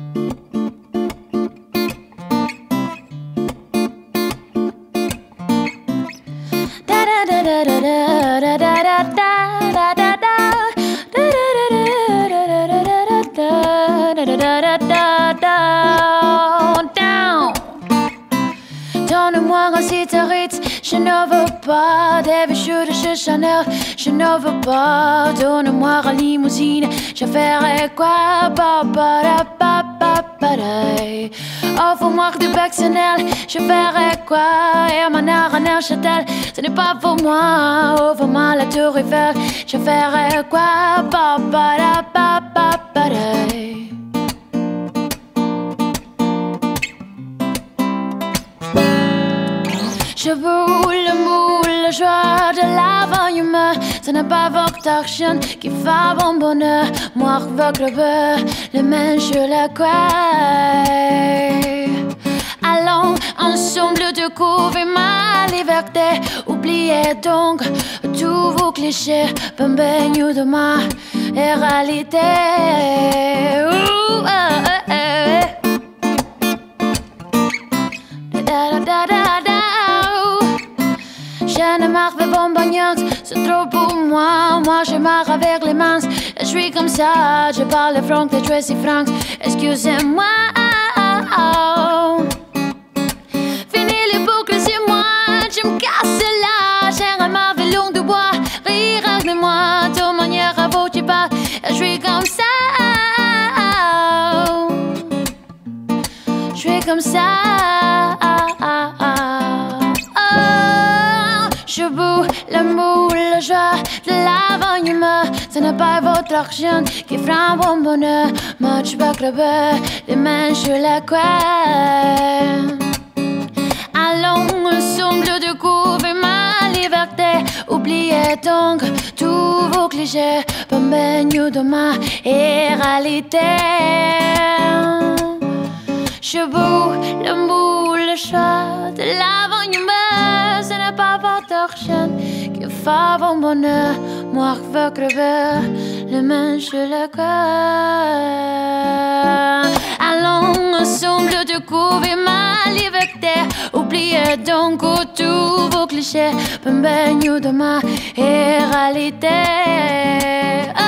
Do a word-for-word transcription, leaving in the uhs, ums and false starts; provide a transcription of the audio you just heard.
Donne-moi un cigarette, je ne veux pas des bijoux de chez Chanel, je ne veux pas. Donne-moi une limousine, je ferai quoi? Offre-moi du personnel, je ferai quoi? Et mon art en Neuchâtel, ce n'est pas pour moi. Offre-moi la tour Eiffel, je ferai quoi? Je veux l'amour, la joie de la vie humaine. Ce n'est pas votre argent qui fait mon bonheur. Moi, je veux crever les mains sur la croix. Allons ensemble découvrir ma liberté. Oubliez donc tous vos clichés. Bienvenue de ma réalité. Ooh, ah, ah, ah. Da, da, da, da, da. Je ne marche pas bonbonnière, c'est trop pour moi. Moi je marche avec les mains, je suis comme ça. Je parle de Franck, de Tracy Franks, excusez-moi. Fini les boucles, c'est moi, je me casse là. J'ai ma vie longue de bois, rire avec moi. De manière à vous, tu parles, je suis comme ça. Je suis comme ça. Je veux l'amour, la joie de la vie humaine. Ce n'est pas votre argent qui fera mon bonheur. Moi je vais crever les mains sur la croix. Allons ensemble découvrir ma liberté. Oubliez donc tous vos clichés. Bienvenue dans ma réalité. Je veux l'amour, la joie de la vie humaine. Ce n'est pas votre argent qui fait mon bonheur. Moi je veux crever les mains sur la croix. Allons ensemble découvrir ma liberté. Oubliez donc tous vos clichés. Bienvenue dans ma réalité.